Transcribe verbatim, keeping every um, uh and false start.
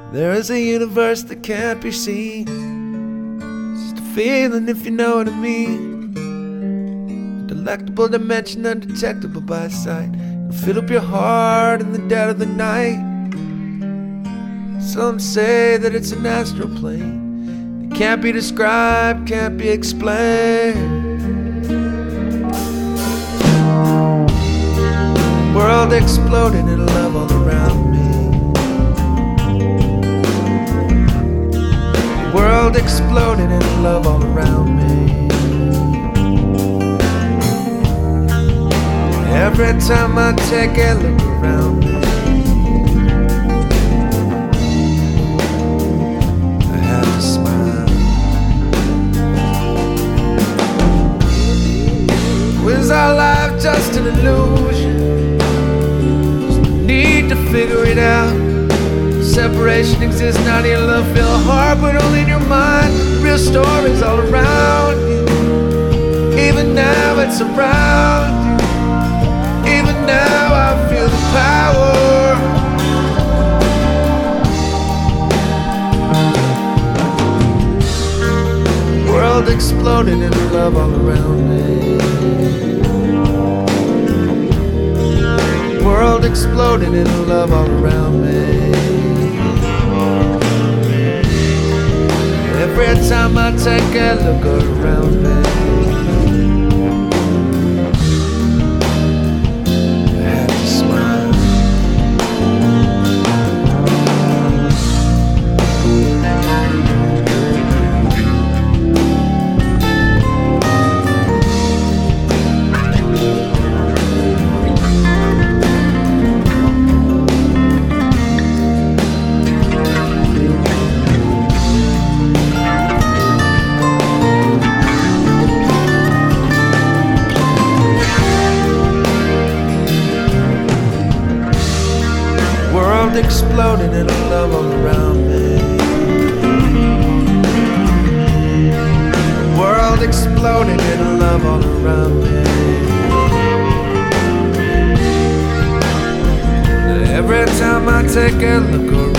There is a universe that can't be seen. It's just a feeling, if you know what I mean. A delectable dimension undetectable by sight. It'll fill up your heart in the dead of the night. Some say that it's an astral plane. It can't be described, can't be explained. World exploding in love all around me. World exploding in love all around me. Every time I take a look around me, I have to smile. Was our life just an illusion? Just need to figure it out. Separation exists, not in your love, feel a heart, but only in your mind. Real stories all around you. Even now it's around you. Even now I feel the power. World exploding in love all around me. World exploding in love all around me. Every time I take a look around me, I have to smile. World exploding in love all around me. World exploding in love all around me. Every time I take a look around